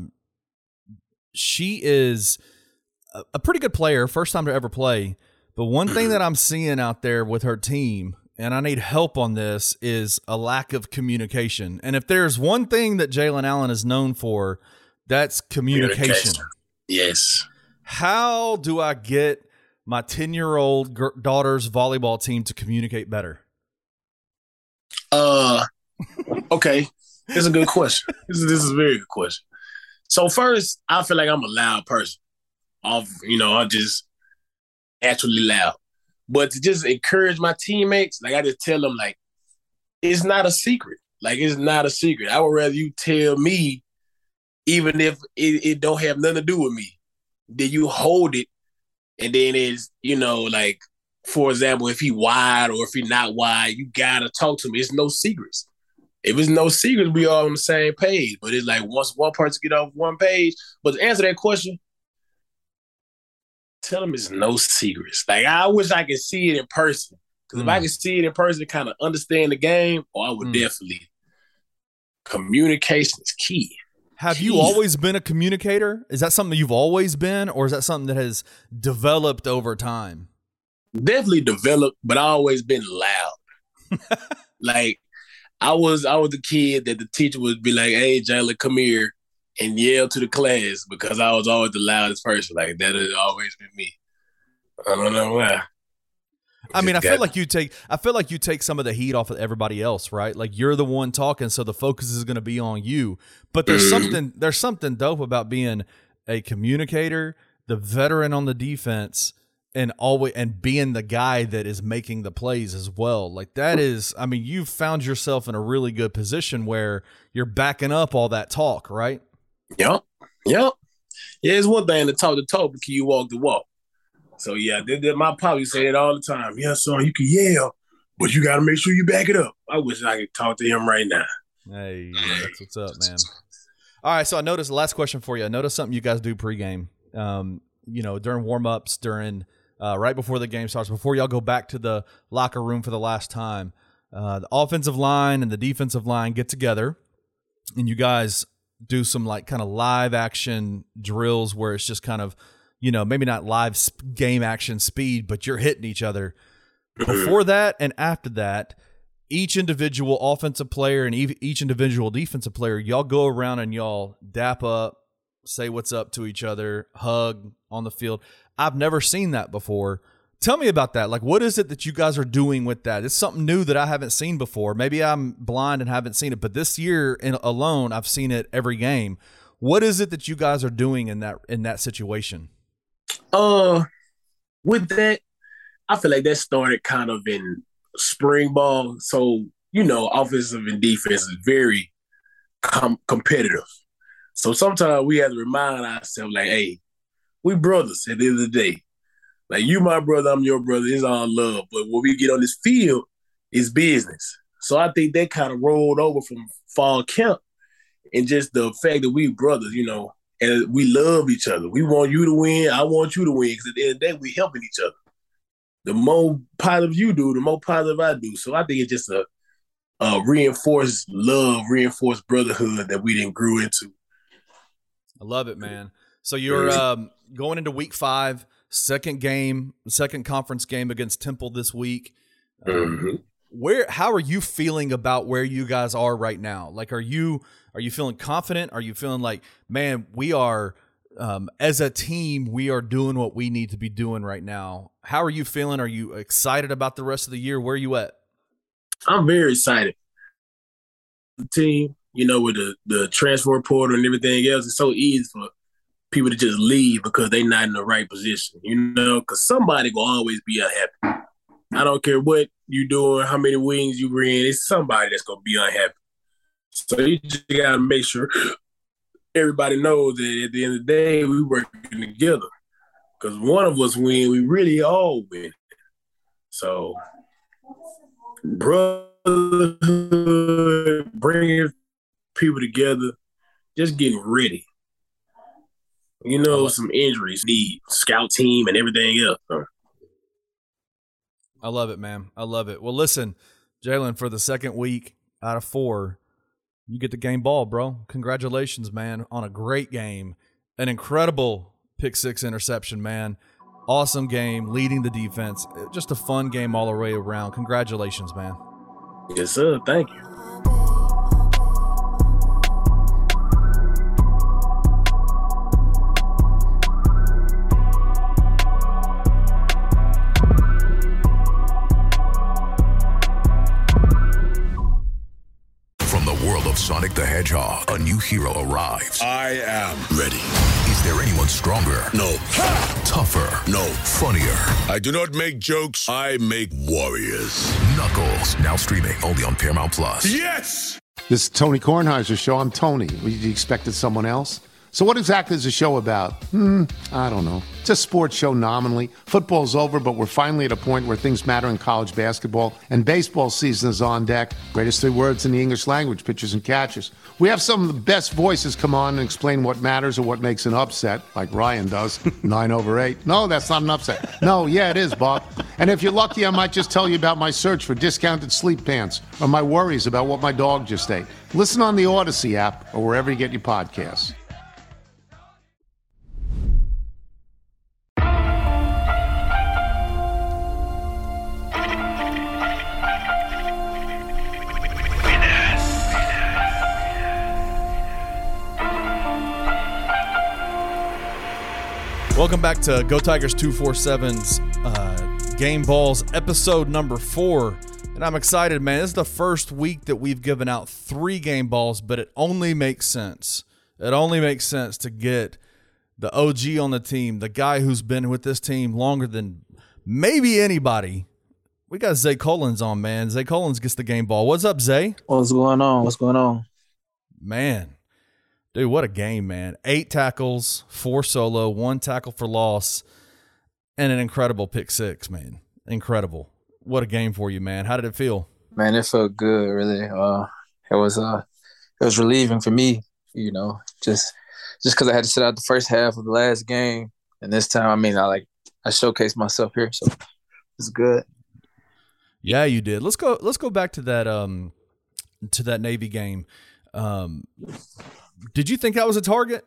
she is a pretty good player, first time to ever play. But one thing that I'm seeing out there with her team, and I need help on this, is a lack of communication. And if there's one thing that Jalen Allen is known for, that's communication. Yes. How do I get my 10-year-old daughter's volleyball team to communicate better? Okay. It's a good question. This is a very good question. So first, I feel like I'm a loud person. I'm just naturally loud. But to just encourage my teammates, like I just tell them, like, it's not a secret. Like, it's not a secret. I would rather you tell me, even if it don't have nothing to do with me, then you hold it. And then it's, like, for example, if he wide or if he not wide, you got to talk to me. It's no secrets. If it's no secrets, we all on the same page. But it's like once one person get off one page. But to answer that question, tell them it's no secrets. Like, I wish I could see it in person. Because if I could see it in person, kind of understand the game, I would definitely. Communication is key. Have you always been a communicator? Is that something you've always been, or is that something that has developed over time? Definitely developed, but I always been loud. Like, I was the kid that the teacher would be like, hey, Jalen, come here, and yell to the class because I was always the loudest person. Like, that has always been me. I don't know why. I mean, I feel like you take some of the heat off of everybody else, right? Like you're the one talking, so the focus is going to be on you. But there's something dope about being a communicator, the veteran on the defense, and being the guy that is making the plays as well. Like that is, I mean, you've found yourself in a really good position where you're backing up all that talk, right? Yep. Yeah, it's one thing to talk the talk, but can you walk the walk? So, yeah, my pop used to say it all the time. Yeah, son, you can yell, but you got to make sure you back it up. I wish I could talk to him right now. Hey, that's what's up, man. All right, so I noticed, last question for you. I noticed something you guys do pregame, during warm-ups, right before the game starts, before y'all go back to the locker room for the last time. The offensive line and the defensive line get together, and you guys do some like kind of live action drills where it's just kind of, maybe not live game action speed, but you're hitting each other. Before that and after that, each individual offensive player and each individual defensive player, y'all go around and y'all dap up, say what's up to each other, hug on the field. I've never seen that before. Tell me about that. Like, what is it that you guys are doing with that? It's something new that I haven't seen before. Maybe I'm blind and haven't seen it, but this year alone, I've seen it every game. What is it that you guys are doing in that situation? With that, I feel like that started kind of in spring ball. So, offensive and defense is very competitive. So sometimes we have to remind ourselves, like, hey, we brothers at the end of the day. Like, you my brother, I'm your brother. It's all love. But when we get on this field, it's business. So I think that kind of rolled over from fall camp and just the fact that we brothers, and we love each other. We want you to win. I want you to win because at the end of the day, we helping each other. The more positive you do, the more positive I do. So I think it's just a reinforced love, reinforced brotherhood that we didn't grew into. I love it, man. So you're going into week 5. Second conference game against Temple this week. How are you feeling about where you guys are right now? Like, are you feeling confident? Are you feeling like, man, we are, as a team, we are doing what we need to be doing right now? How are you feeling? Are you excited about the rest of the year? Where are you at? I'm very excited. The team, with the transfer portal and everything else, it's so easy for people to just leave because they're not in the right position, because somebody will always be unhappy. I don't care what you doing, how many wings you bring, it's somebody that's going to be unhappy. So you just got to make sure everybody knows that at the end of the day, we working together. Because one of us win, we really all win. So brotherhood, bringing people together, just getting ready. Some injuries, the scout team and everything else. I love it, man. I love it. Well, listen, Jalen, for the second week out of 4, you get the game ball, bro. Congratulations, man, on a great game. An incredible pick 6 interception, man. Awesome game, leading the defense. Just a fun game all the way around. Congratulations, man. Yes, sir. Thank you. Sonic the Hedgehog, a new hero arrives. I am ready. Is there anyone stronger? No. Tougher? No. Funnier? I do not make jokes, I make warriors. Knuckles, now streaming only on Paramount Plus. Yes! This is Tony Kornheiser's show. I'm Tony. You expected someone else? So what exactly is the show about? I don't know. It's a sports show nominally. Football's over, but we're finally at a point where things matter in college basketball, and baseball season is on deck. Greatest 3 words in the English language, pitchers and catchers. We have some of the best voices come on and explain what matters or what makes an upset, like Ryan does. 9/8. No, that's not an upset. No, yeah, it is, Bob. And if you're lucky, I might just tell you about my search for discounted sleep pants or my worries about what my dog just ate. Listen on the Odyssey app or wherever you get your podcasts. Welcome back to Go Tigers 247's Game Balls, episode number 4. And I'm excited, man. This is the first week that we've given out 3 game balls, but it only makes sense. It only makes sense to get the OG on the team, the guy who's been with this team longer than maybe anybody. We got Zay Collins on, man. Zay Collins gets the game ball. What's up, Zay? What's going on? What's going on? Man, dude, what a game, man. 8 tackles, 4 solo, 1 tackle for loss, and an incredible pick 6, man. Incredible. What a game for you, man. How did it feel? Man, it felt good, really. It was relieving for me, just because I had to sit out the first half of the last game. And this time, I showcased myself here, so it's good. Yeah, you did. Let's go back to that Navy game. Did you think that was a target?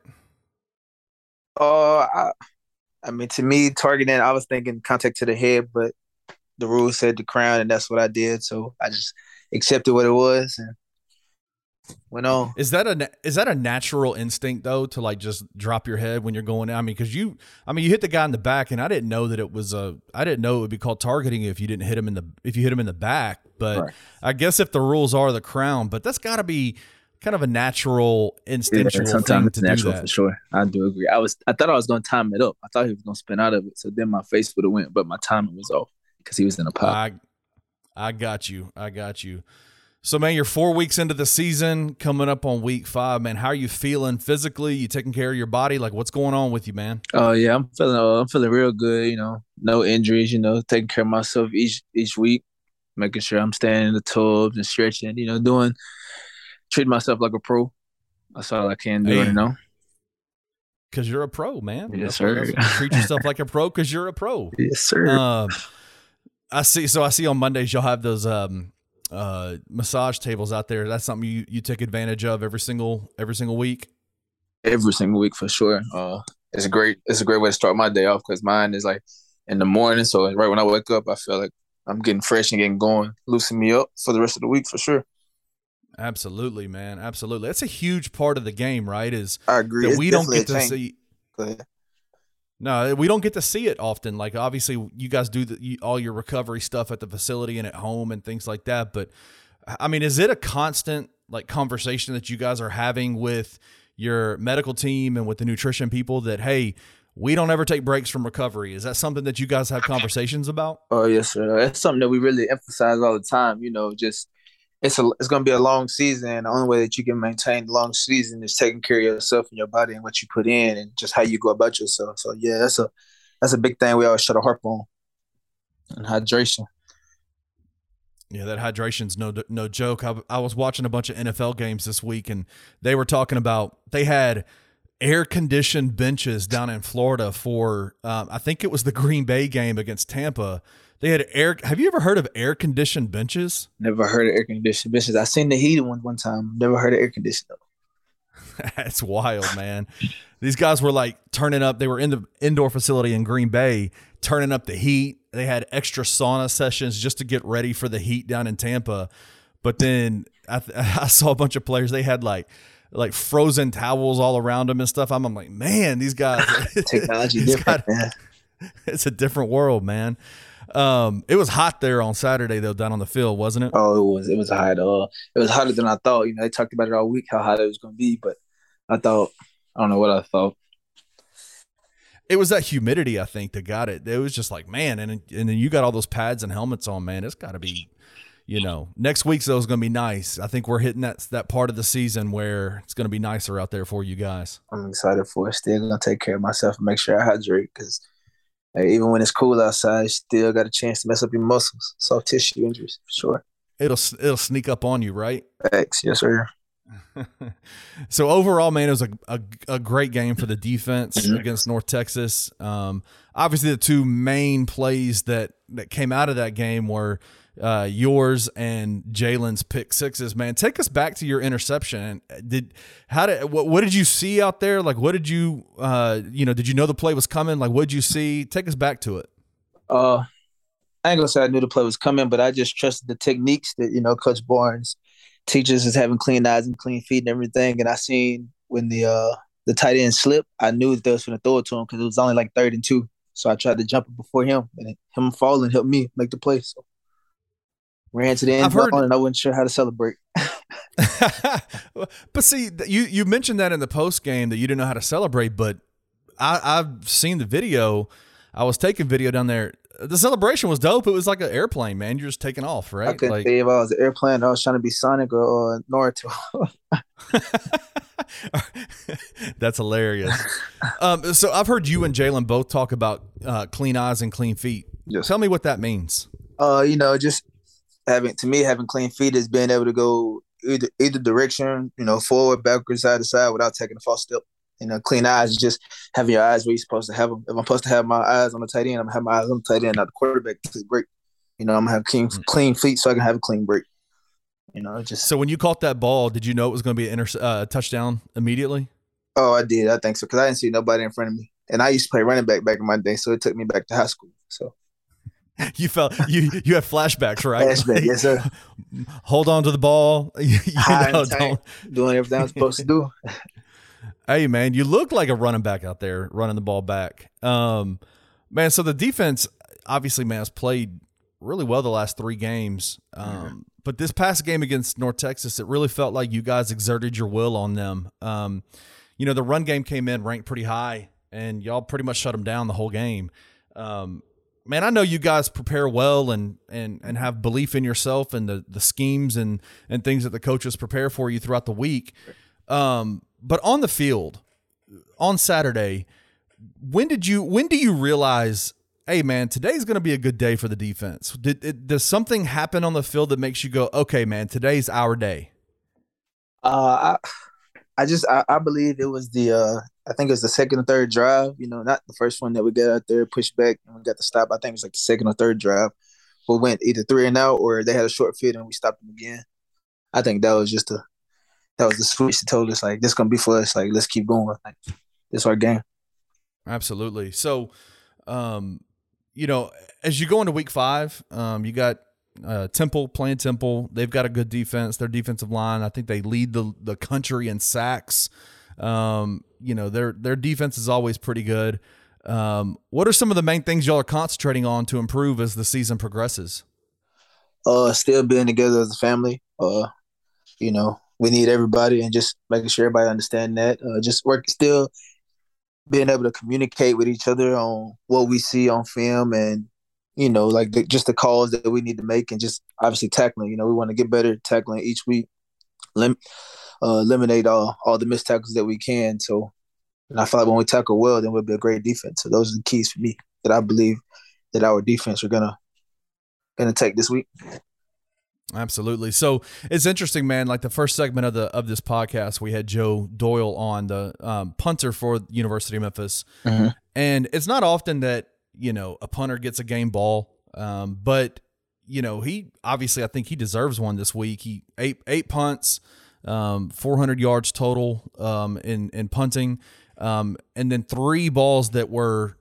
To me, targeting, I was thinking contact to the head, but the rule said the crown, and that's what I did. So I just accepted what it was and went on. Is that a natural instinct though, to like just drop your head when you're going? Because you hit the guy in the back, and I didn't know that it would be called targeting if you hit him in the back. But right. I guess if the rules are the crown, but that's got to be kind of a natural, instinctual thing to do that. For sure. I do agree. I thought I was going to time it up. I thought he was going to spin out of it. So then my face would have went, but my timing was off because he was in a pop. I got you. So, man, you're 4 weeks into the season, coming up on week 5, man. How are you feeling physically? You taking care of your body? Like, what's going on with you, man? Oh, yeah, I'm feeling real good, no injuries, taking care of myself each week, making sure I'm staying in the tubs and stretching, treat myself like a pro. That's all I can do, Because you're a pro, man. Yes, sir. Treat yourself like a pro because you're a pro. Yes, sir. I see on Mondays y'all have those massage tables out there. That's something you take advantage of every single week? Every single week, for sure. It's a great way to start my day off because mine is like in the morning. So right when I wake up, I feel like I'm getting fresh and getting going, loosen me up for the rest of the week, for sure. Absolutely, man. Absolutely. That's a huge part of the game, right? I agree. That we don't get to see. Go ahead. No, we don't get to see it often. Like, obviously, you guys do all your recovery stuff at the facility and at home and things like that. But, is it a constant, like, conversation that you guys are having with your medical team and with the nutrition people that, hey, we don't ever take breaks from recovery? Is that something that you guys have conversations about? Oh, yes, sir. It's something that we really emphasize all the time, just – It's going to be a long season, and the only way that you can maintain the long season is taking care of yourself and your body and what you put in and just how you go about yourself. So, yeah, that's a big thing we always try to harp on, and hydration. Yeah, that hydration's no joke. I was watching a bunch of NFL games this week, and they were talking about they had air-conditioned benches down in Florida for I think it was the Green Bay game against Tampa. They had Have you ever heard of air-conditioned benches? Never heard of air-conditioned benches. I seen the heated one time. Never heard of air-conditioned. That's wild, man. These guys were like turning up. They were in the indoor facility in Green Bay, turning up the heat. They had extra sauna sessions just to get ready for the heat down in Tampa. But then I saw a bunch of players. They had like frozen towels all around them and stuff. I'm like, man, these guys. Technology different, man. It's a different world, man. It was hot there on Saturday though, down on the field, wasn't it? Oh, it was hot. It was hotter than I thought. They talked about it all week how hot it was going to be, but I don't know what I thought. It was that humidity, I think, that got it. It was just like, man, and then you got all those pads and helmets on, man. It's got to be, next week's though is going to be nice. I think we're hitting that part of the season where it's going to be nicer out there for you guys. I'm excited for it. Still going to take care of myself and make sure I hydrate because even when it's cool outside, you still got a chance to mess up your muscles, soft tissue injuries, for sure. It'll sneak up on you, right? Thanks. Yes, sir. So overall, man, it was a great game for the defense against North Texas. Obviously, the two main plays that came out of that game were yours and Jalen's pick sixes. Man, take us back to your interception. What did you see out there? Like, what did you did you know the play was coming? Like, what did you see? Take us back to it. I ain't gonna say I knew the play was coming, but I just trusted the techniques that Coach Barnes teaches us, having clean eyes and clean feet and everything. And I seen when the tight end slipped, I knew that they was going to throw it to him because it was only like 3rd and 2. So I tried to jump it before him, and him falling helped me make the play. So ran to the end zone, and I wasn't sure how to celebrate. But see, you mentioned that in the post game that you didn't know how to celebrate, but I've seen the video. I was taking video down there. The celebration was dope. It was like an airplane, man. You're just taking off, right? I couldn't say if I was an airplane. I was trying to be Sonic or Naruto. That's hilarious. So I've heard you and Jalen both talk about clean eyes and clean feet. Yes. Tell me what that means. Just having clean feet is being able to go either direction, forward, backwards, side to side without taking a false step. Clean eyes is just having your eyes where you're supposed to have them. If I'm supposed to have my eyes on the tight end, I'm going to have my eyes on the tight end, not the quarterback to the break. I'm going to have clean feet so I can have a clean break. So when you caught that ball, did you know it was going to be a touchdown immediately? Oh, I did. I think so, because I didn't see nobody in front of me. And I used to play running back in my day, so it took me back to high school. So you felt you have flashbacks, right? Flashback, yes, sir. Hold on to the ball. Doing everything I'm supposed to do. Hey, man, you look like a running back out there running the ball back. Man, so the defense, obviously, man, has played really well the last 3 games. But this past game against North Texas, it really felt like you guys exerted your will on them. The run game came in ranked pretty high, and y'all pretty much shut them down the whole game. Man, I know you guys prepare well and have belief in yourself and the schemes and things that the coaches prepare for you throughout the week. But on the field, on Saturday, when do you realize, hey, man, today's going to be a good day for the defense? Does something happen on the field that makes you go, okay, man, today's our day? I believe it was I think it was the second or third drive, not the first one that we got out there, pushed back, and we got the stop. I think it was like the second or third drive. We went either 3 and out or they had a short field and we stopped them again. I think that was the switch that told us, like, this is going to be for us. Like, let's keep going. Like, this is our game. Absolutely. So, as you go into week 5, you got Temple playing Temple. They've got a good defense. Their defensive line, I think they lead the country in sacks. Their defense is always pretty good. What are some of the main things y'all are concentrating on to improve as the season progresses? Still being together as a family. We need everybody, and just making sure everybody understand that. Still being able to communicate with each other on what we see on film, and just the calls that we need to make, and just obviously tackling. We want to get better at tackling each week, eliminate all the missed tackles that we can. So, and I feel like when we tackle well, then we'll be a great defense. So those are the keys for me that I believe that our defense are gonna take this week. Absolutely. So it's interesting, man. Like the first segment of this podcast, we had Joe Doyle on, the punter for the University of Memphis. Mm-hmm. And it's not often that, a punter gets a game ball. But, he obviously, I think he deserves one this week. He eight punts, 400 yards total in punting, and then 3 balls that were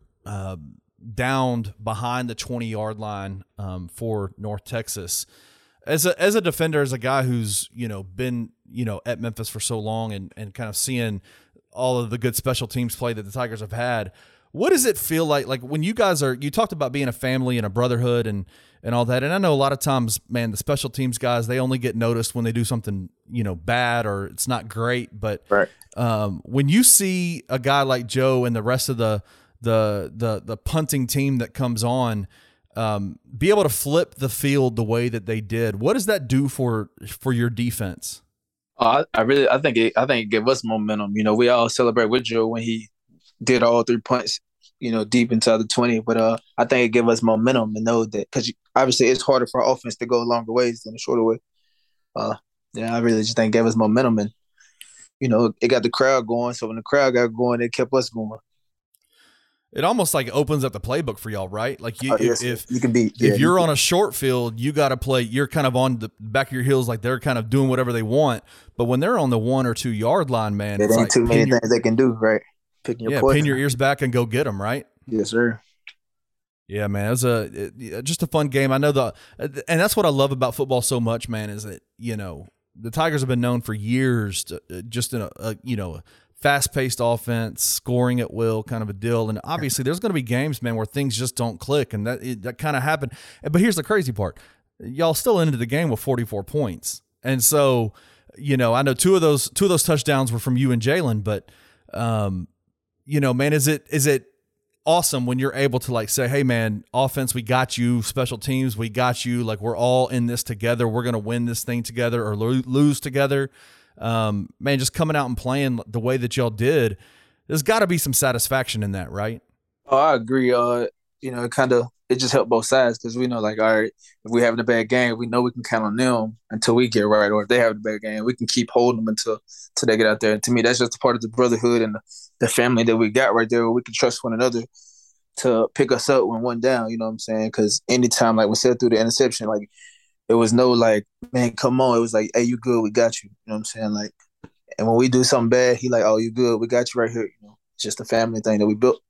downed behind the 20-yard line for North Texas. As a defender, as a guy who's, been, at Memphis for so long and kind of seeing all of the good special teams play that the Tigers have had, what does it feel like when you guys you talked about being a family and a brotherhood and all that. And I know a lot of times, man, the special teams guys, they only get noticed when they do something, bad or it's not great. But right. When you see a guy like Joe and the rest of the punting team that comes on, be able to flip the field the way that they did, what does that do for your defense? I think it gave us momentum. We all celebrate with Joe when he did all 3 punts, deep inside the 20. But I think it gave us momentum to know that, because obviously it's harder for our offense to go longer ways than a shorter way. I really just think it gave us momentum, and it got the crowd going. So when the crowd got going, it kept us going. It almost like opens up the playbook for y'all, right? Like if you can be, if you're on a short field, you got to play. You're kind of on the back of your heels, like they're kind of doing whatever they want. But when they're on the 1 or 2 yard line, man, there ain't too many things they can do, right? Picking your poison. Pin your ears back and go get them, right? Yes, sir. Yeah, man, it was just a fun game. I know and that's what I love about football so much, man, is that the Tigers have been known for years, just in a fast-paced offense, scoring at will, kind of a deal. And obviously there's going to be games, man, where things just don't click, and that kind of happened. But here's the crazy part. Y'all still ended the game with 44 points. And so, you know, I know two of those touchdowns were from you and Jalen, but, you know, man, is it awesome when you're able to like say, hey man, offense, we got you, special teams, we got you. Like, we're all in this together. We're going to win this thing together or lose together. Man, just coming out and playing the way that y'all did, there's got to be some satisfaction in that, right? Oh, I agree. You know, it just helped both sides because we know, like, all right, if we're having a bad game, we know we can count on them until we get right. Or if they have a bad game, we can keep holding them until they get out there. And to me, that's just a part of the brotherhood and the family that we got right there, where we can trust one another to pick us up when one down, you know what I'm saying? Because anytime, like we said through the interception, like, it was no like, man, come on. It was like, hey, you good? We got you. You know what I'm saying? Like, and when we do something bad, he like, oh, you good? We got you right here. You know, it's just a family thing that we built.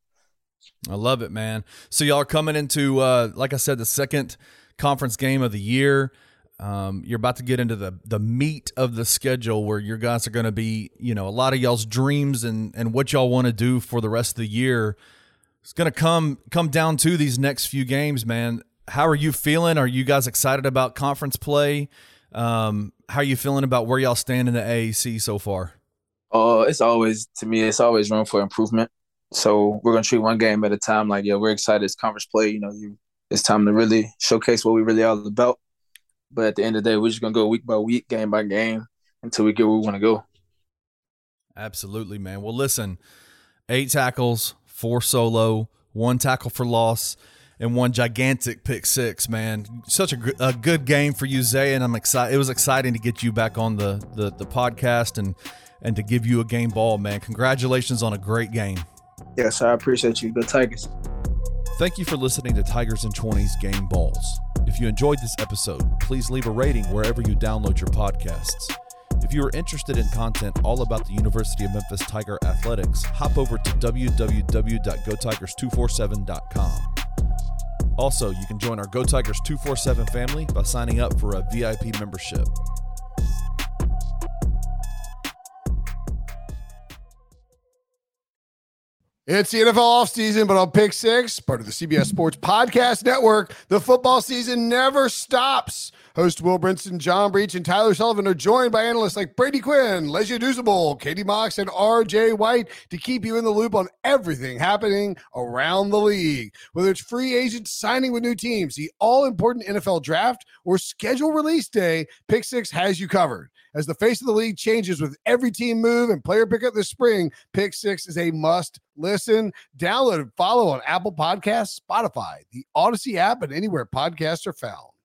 I love it, man. So y'all are coming into, like I said, the second conference game of the year. You're about to get into the meat of the schedule where your guys are going to be, you know, a lot of y'all's dreams and what y'all want to do for the rest of the year. It's going to come down to these next few games, man. How are you feeling? Are you guys excited about conference play? How are you feeling about where y'all stand in the AAC so far? It's always room for improvement. So we're going to treat one game at a time. Like, yeah, we're excited. It's conference play. You know, it's time to really showcase what we really are all about. But at the end of the day, we're just going to go week by week, game by game until we get where we want to go. Absolutely, man. Well, listen, 8 tackles, 4 solo, 1 tackle for loss, and 1 gigantic pick six, man. Such a good game for you, Zay, and I'm excited. It was exciting to get you back on the podcast and to give you a game ball, man. Congratulations on a great game. Yes, I appreciate you. Go Tigers. Thank you for listening to Tigers in 20's Game Balls. If you enjoyed this episode, please leave a rating wherever you download your podcasts. If you are interested in content all about the University of Memphis Tiger Athletics, hop over to www.gotigers247.com. Also, you can join our Go Tigers 247 family by signing up for a VIP membership. It's the NFL offseason, but on Pick Six, part of the CBS Sports Podcast Network, the football season never stops. Host Will Brinson, John Breach, and Tyler Sullivan are joined by analysts like Brady Quinn, Lesia Dusable, Katie Mox, and RJ White to keep you in the loop on everything happening around the league. Whether it's free agents signing with new teams, the all-important NFL draft, or schedule release day, Pick Six has you covered. As the face of the league changes with every team move and player pickup this spring, Pick Six is a must listen. Download and follow on Apple Podcasts, Spotify, the Odyssey app, and anywhere podcasts are found.